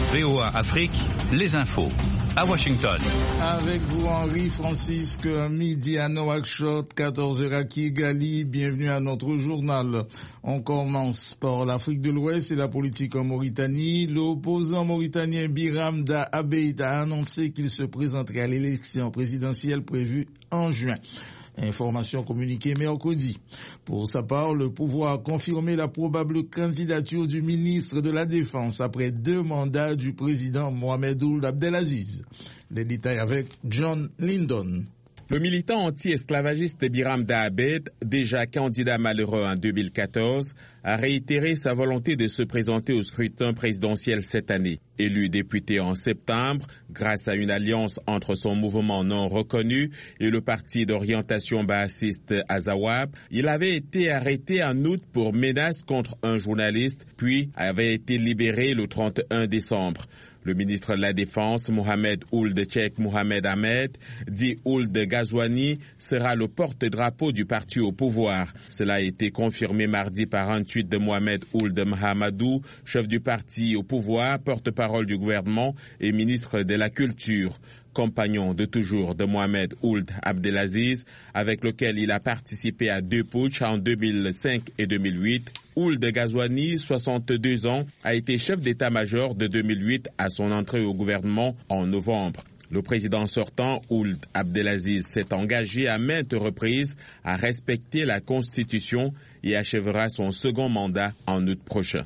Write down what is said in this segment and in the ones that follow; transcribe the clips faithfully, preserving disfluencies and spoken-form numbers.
V O A Afrique, les infos. À Washington. Avec vous, Henri Francisque, midi à Nouakchott, quatorze heures à Kigali. Bienvenue à notre journal. On commence par l'Afrique de l'Ouest et la politique en Mauritanie. L'opposant mauritanien Biram Da Abeid a annoncé qu'il se présenterait à l'élection présidentielle prévue en juin. Information communiquée mercredi. Pour sa part, le pouvoir a confirmé la probable candidature du ministre de la Défense après deux mandats du président Mohamed Ould Abdelaziz. Les détails avec John Lyndon. Le militant anti-esclavagiste Biram Da Abeid, déjà candidat malheureux en deux mille quatorze, a réitéré sa volonté de se présenter au scrutin présidentiel cette année. Élu député en septembre, grâce à une alliance entre son mouvement non reconnu et le parti d'orientation baassiste Azawad, il avait été arrêté en août pour menace contre un journaliste, puis avait été libéré le trente et un décembre. Le ministre de la Défense, Mohamed Ould Cheikh Mohamed Ahmed, dit Ould Ghazouani, sera le porte-drapeau du parti au pouvoir. Cela a été confirmé mardi par un tweet de Mohamed Ould Mahamadou, chef du parti au pouvoir, porte-parole du gouvernement et ministre de la Culture. Compagnon de toujours de Mohamed Ould Abdelaziz, avec lequel il a participé à deux putschs en deux mille cinq et deux mille huit. Ould Ghazouani, soixante-deux ans, a été chef d'état-major de deux mille huit à son entrée au gouvernement en novembre. Le président sortant, Ould Abdelaziz, s'est engagé à maintes reprises à respecter la Constitution et achèvera son second mandat en août prochain.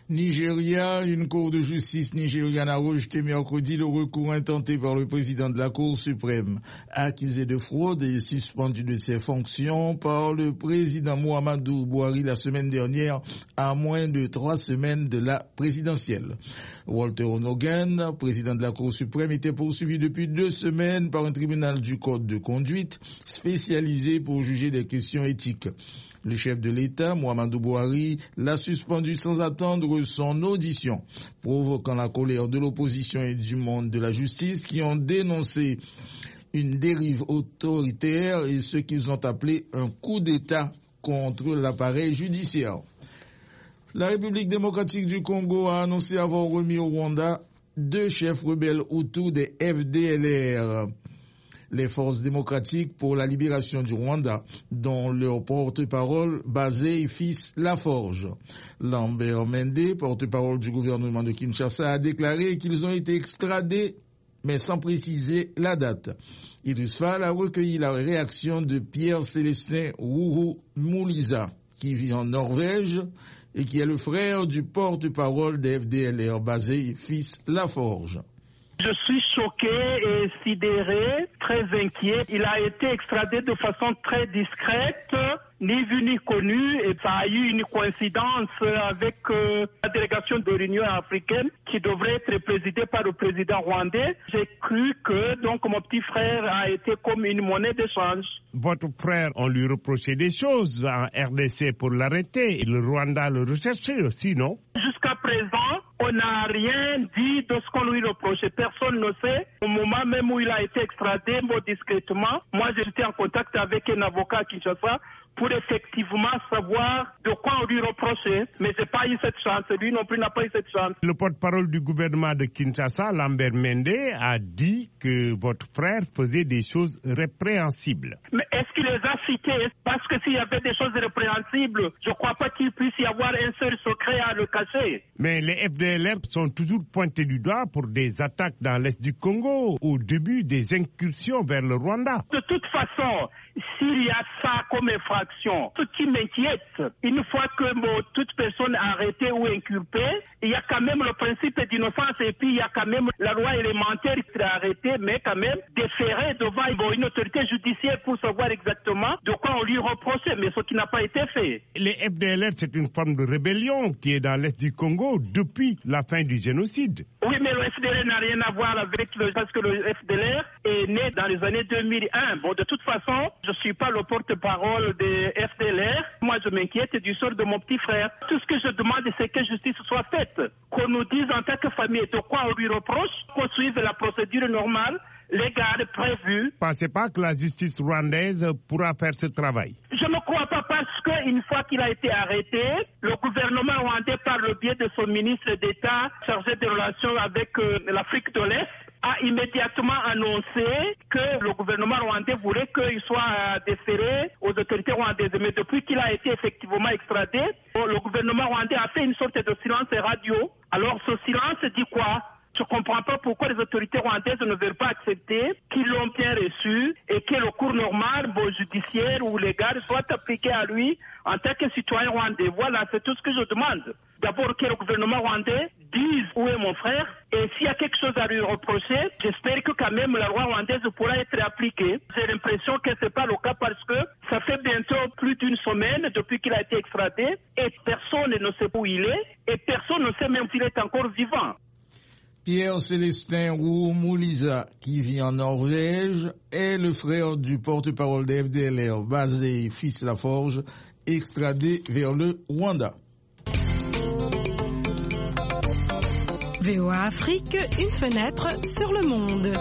Nigeria, une cour de justice nigériane a rejeté mercredi le recours intenté par le président de la Cour suprême, accusé de fraude et suspendu de ses fonctions par le président Muhammadu Buhari la semaine dernière, à moins de trois semaines de la présidentielle. Walter Onogan, président de la Cour suprême, était poursuivi depuis deux semaines par un tribunal du code de conduite spécialisé pour juger des questions éthiques. Le chef de l'État, Muhammadu Buhari, l'a suspendu sans attendre son audition, provoquant la colère de l'opposition et du monde de la justice qui ont dénoncé une dérive autoritaire et ce qu'ils ont appelé un coup d'État contre l'appareil judiciaire. La République démocratique du Congo a annoncé avoir remis au Rwanda deux chefs rebelles Hutus des F D L R. Les forces démocratiques pour la libération du Rwanda, dont leur porte-parole Bazé Fils Laforge. Lambert Mende, porte-parole du gouvernement de Kinshasa, a déclaré qu'ils ont été extradés, mais sans préciser la date. Idriss Fall a recueilli la réaction de Pierre-Célestin Rourou Mouliza, qui vit en Norvège et qui est le frère du porte-parole des F D L R, Bazé Fils Laforge. Je suis choqué et sidéré, très inquiet. Il a été extradé de façon très discrète, ni vu ni connu, et ça a eu une coïncidence avec euh, la délégation de l'Union africaine qui devrait être présidée par le président rwandais. J'ai cru que donc mon petit frère a été comme une monnaie d'échange. Votre frère, on lui reprochait des choses en R D C pour l'arrêter, et le Rwanda le recherchait aussi, non? Jusqu'à présent, on n'a rien dit de ce qu'on lui reprochait. Personne ne sait. Au moment même où il a été extradé, bon, discrètement, moi j'étais en contact avec un avocat à Kinshasa pour effectivement savoir de quoi on lui reprochait. Mais j'ai pas eu cette chance. Lui non plus n'a pas eu cette chance. Le porte-parole du gouvernement de Kinshasa, Lambert Mende, a dit que votre frère faisait des choses répréhensibles. Mais est-ce qu'il les a cités? Parce que s'il y avait des choses répréhensibles, je ne crois pas qu'il puisse y avoir un seul secret à le cacher. Mais les F D L R sont toujours pointés du doigt pour des attaques dans l'est du Congo, au début des incursions vers le Rwanda. De toute façon, s'il y a ça comme infraction, ce qui m'inquiète, une fois que bon, toute personne arrêtée ou inculpée, il y a quand même le principe d'innocence et puis il y a quand même la loi élémentaire qui est arrêtée, mais quand même déférée devant bon, une autorité judiciaire pour savoir exactement de quoi on lui reprochait, mais ce qui n'a pas été fait. Les F D L R, c'est une forme de rébellion qui est dans l'est du Congo depuis la fin du génocide. Oui, mais le F D L R n'a rien à voir avec le... parce que le F D L R est né dans les années deux mille un. Bon, de toute façon, je ne suis pas le porte-parole des F D L R. Moi, je m'inquiète du sort de mon petit frère. Tout ce que je demande, c'est que justice soit faite. Qu'on nous dise en tant que famille de quoi on lui reproche, qu'on suive la procédure normale, légale, prévue. Pensez pas que la justice rwandaise pourra faire ce travail? Je ne crois pas parce que une fois qu'il a été arrêté, le gouvernement rwandais, par le biais de son ministre d'État chargé des relations avec euh, l'Afrique de l'Est, a immédiatement annoncé que le gouvernement rwandais voulait qu'il soit déféré aux autorités rwandaises. Mais depuis qu'il a été effectivement extradé, le gouvernement rwandais a fait une sorte de silence radio. Alors ce silence dit quoi? Je ne comprends pas pourquoi les autorités rwandaises ne veulent pas accepter qu'ils l'ont bien reçu et que le cours normal, bon, judiciaire ou légal soit appliqué à lui en tant que citoyen rwandais. Voilà, c'est tout ce que je demande. D'abord que le gouvernement rwandais dise où est mon frère et s'il y a quelque chose à lui reprocher, j'espère que quand même la loi rwandaise pourra être appliquée. J'ai l'impression que ce n'est pas le cas parce que ça fait bientôt plus d'une semaine depuis qu'il a été extradé et personne ne sait où il est et personne ne sait même s'il est encore vivant. Pierre-Célestin Roux-Mouliza, qui vit en Norvège, est le frère du porte-parole de F D L R, Bazé Fils Laforge, extradé vers le Rwanda. V O A Afrique, une fenêtre sur le monde.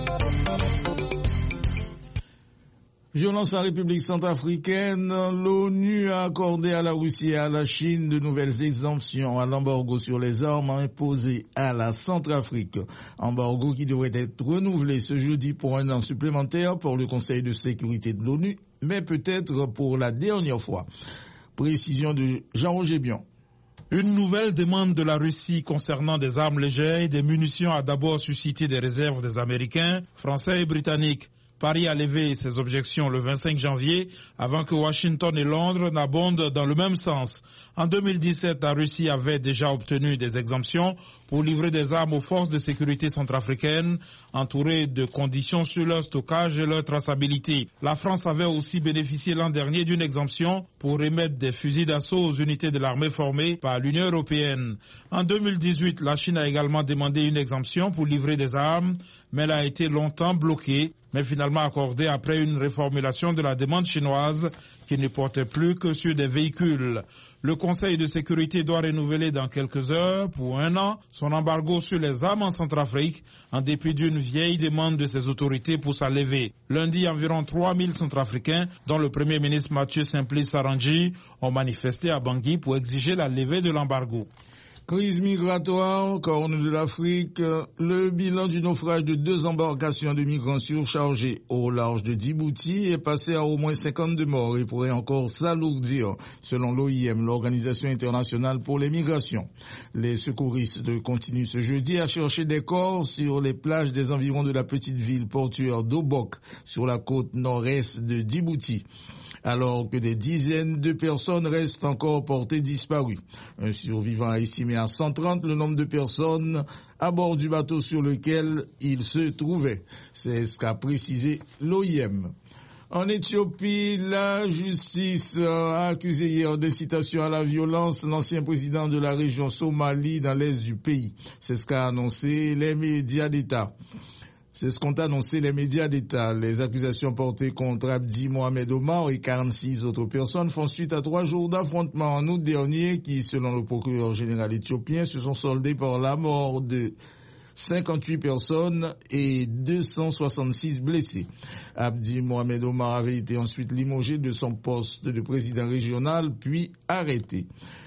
Violence en République centrafricaine, l'ONU a accordé à la Russie et à la Chine de nouvelles exemptions à l'embargo sur les armes imposé à la Centrafrique. Embargo qui devrait être renouvelé ce jeudi pour un an supplémentaire par le Conseil de sécurité de l'ONU, mais peut-être pour la dernière fois. Précision de Jean-Roger Bion. Une nouvelle demande de la Russie concernant des armes légères et des munitions a d'abord suscité des réserves des Américains, Français et Britanniques. Paris a levé ses objections le vingt-cinq janvier avant que Washington et Londres n'abondent dans le même sens. En deux mille dix-sept, la Russie avait déjà obtenu des exemptions pour livrer des armes aux forces de sécurité centrafricaines, entourées de conditions sur leur stockage et leur traçabilité. La France avait aussi bénéficié l'an dernier d'une exemption pour émettre des fusils d'assaut aux unités de l'armée formées par l'Union européenne. En deux mille dix-huit, la Chine a également demandé une exemption pour livrer des armes, mais elle a été longtemps bloquée, mais finalement accordée après une reformulation de la demande chinoise qui ne portait plus que sur des véhicules. Le Conseil de sécurité doit renouveler dans quelques heures, pour un an, son embargo sur les armes en Centrafrique, en dépit d'une vieille demande de ses autorités pour sa levée. Lundi, environ trois mille Centrafricains, dont le Premier ministre Mathieu Simplice Sarandji, ont manifesté à Bangui pour exiger la levée de l'embargo. Crise migratoire, Corne de l'Afrique, le bilan du naufrage de deux embarcations de migrants surchargés au large de Djibouti est passé à au moins cinquante-deux morts et pourrait encore s'alourdir, selon l'O I M, l'Organisation internationale pour les migrations. Les secouristes continuent ce jeudi à chercher des corps sur les plages des environs de la petite ville portuaire d'Obok, sur la côte nord-est de Djibouti, alors que des dizaines de personnes restent encore portées disparues. Un survivant a estimé à cent trente le nombre de personnes à bord du bateau sur lequel il se trouvait. C'est ce qu'a précisé l'O I M. En Éthiopie, la justice a accusé hier d'incitation à la violence l'ancien président de la région Somalie dans l'est du pays. C'est ce qu'a annoncé les médias d'État. C'est ce qu'ont annoncé les médias d'État. Les accusations portées contre Abdi Mohamed Omar et quarante-six autres personnes font suite à trois jours d'affrontements en août dernier qui, selon le procureur général éthiopien, se sont soldés par la mort de cinquante-huit personnes et deux cent soixante-six blessés. Abdi Mohamed Omar avait été ensuite limogé de son poste de président régional, puis arrêté.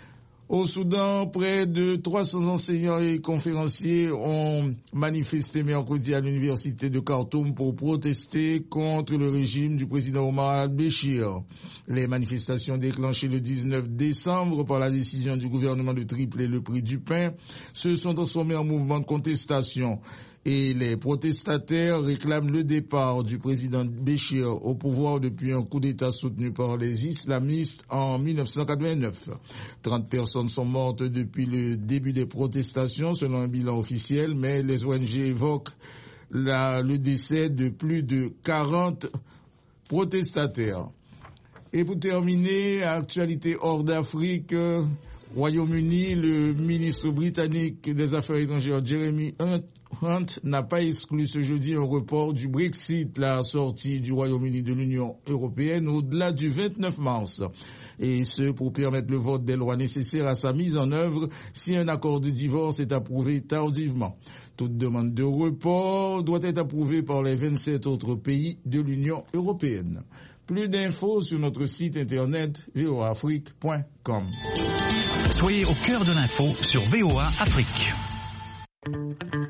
Au Soudan, près de trois cents enseignants et conférenciers ont manifesté mercredi à l'université de Khartoum pour protester contre le régime du président Omar al-Béchir. Les manifestations déclenchées le dix-neuf décembre par la décision du gouvernement de tripler le prix du pain se sont transformées en mouvement de contestation. Et les protestataires réclament le départ du président Béchir au pouvoir depuis un coup d'État soutenu par les islamistes en mille neuf cent quatre-vingt-neuf. trente personnes sont mortes depuis le début des protestations selon un bilan officiel, mais les O N G évoquent la, le décès de plus de quarante protestataires. Et pour terminer, actualité hors d'Afrique, Royaume-Uni, le ministre britannique des Affaires étrangères Jeremy Hunt Hunt n'a pas exclu ce jeudi un report du Brexit, la sortie du Royaume-Uni de l'Union européenne au-delà du vingt-neuf mars. Et ce, pour permettre le vote des lois nécessaires à sa mise en œuvre si un accord de divorce est approuvé tardivement. Toute demande de report doit être approuvée par les vingt-sept autres pays de l'Union européenne. Plus d'infos sur notre site internet v o a afrique point com. Soyez au cœur de l'info sur V O A Afrique.